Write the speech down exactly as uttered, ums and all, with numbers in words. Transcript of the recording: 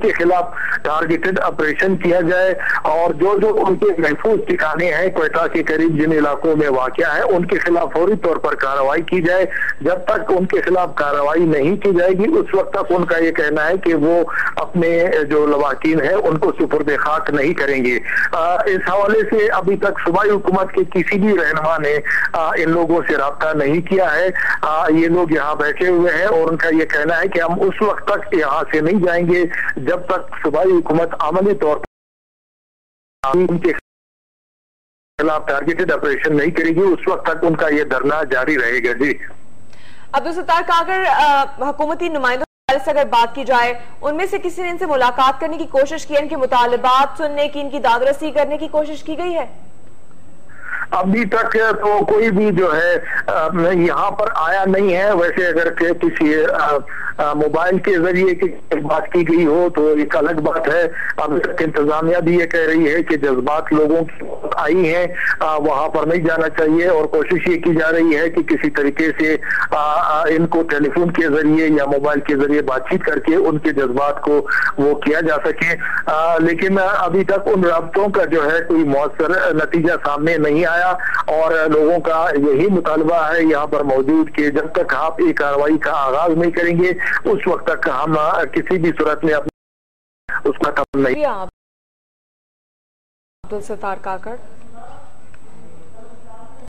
के खिलाफ targeted operation किया जाए और जो जो उनके महफूज ठिकाने हैं क्वेटा के करीब जिन इलाकों में वाक़या है उनके खिलाफ फौरी तौर पर कार्रवाई की जाए। जब तक उनके खिलाफ कार्रवाई नहीं की जाएगी उस वक्त तक उनका ये कहना है कि वो अपने जो लवाकिन है उनको सुपुर्द खाक नहीं करेंगे। आ, इस हवाले से अभी तक सूबाई हुकूमत के किसी भी रहनुमा ने आ, इन लोगों से राब्ता नहीं किया है। आ, ये लोग यहाँ बैठे हुए हैं और उनका ये कहना है कि हम उस वक्त तक यहाँ से नहीं जाएंगे जब तक सूबाई हुकूमत अमली तौर पर उनके खिलाफ टारगेटेड ऑपरेशन नहीं करेगी, उस वक्त तक उनका ये धरना जारी रहेगा। जी अब्दुल सत्तार का अगर हुकूमती नुमाइंदों से अगर बात की जाए, उनमें से किसी ने इनसे मुलाकात करने की कोशिश की, इनके मुतालबात सुनने की, इनकी दादरसी करने की कोशिश की गई है? अभी तक तो कोई भी जो है यहाँ पर आया नहीं है। वैसे अगर किसी मोबाइल के जरिए की बात की गई हो तो एक अलग बात है। अभी तक इंतजामिया भी ये कह रही है कि जज्बात लोगों की आई हैं, वहां पर नहीं जाना चाहिए और कोशिश ये की जा रही है कि किसी तरीके से इनको टेलीफोन के जरिए या मोबाइल के जरिए बातचीत करके उनके जज्बात को वो किया जा सके। आ, लेकिन अभी तक उन राब्तों का जो है कोई मौसर नतीजा सामने नहीं आया और लोगों का यही मुतालबा है यहाँ पर मौजूद कि जब तक आप ये कार्रवाई का आगाज नहीं करेंगे उस वक्त तक हम किसी भी सूरत में अपना उसका खत्म नहीं। अब्दुल सत्तार काकड़।